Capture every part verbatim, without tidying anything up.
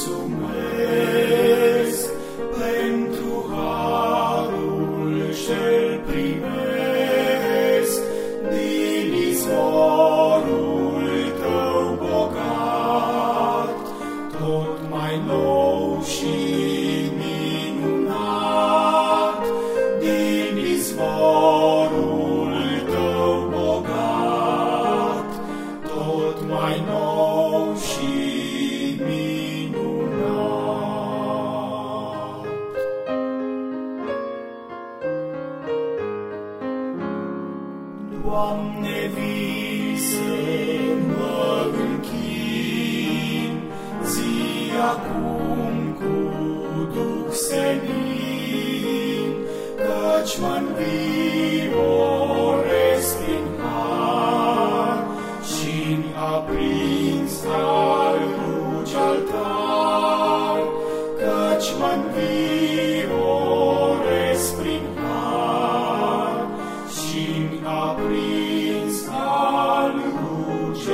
mulțumesc pentru harul ce-l primesc din izvorul tău bogat, tot mai nou și minunat, din izvorul tău bogat, tot mai nou și minunat. Doamne, vii să mă închin, zi acum cu duh senin, căci mă-nvioresc prin har și-mi aprins al luci altar, căci mă-nvioresc prin har și-mi aprins al luci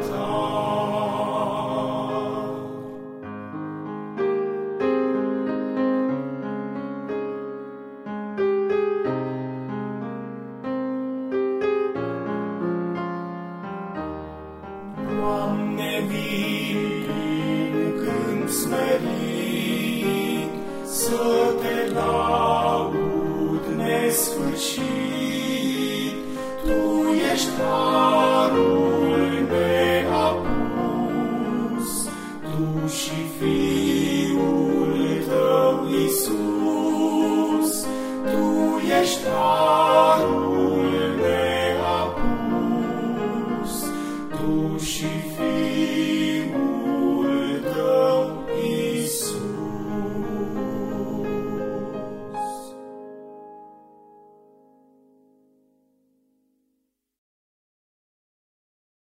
altar. Doamne, vin prin cânt smerit, să te laud nesfârșit. Tu ești harul neapus, Tu și Fiul Tău, Iisus. Tu ești harul neapus, Tu și Fiul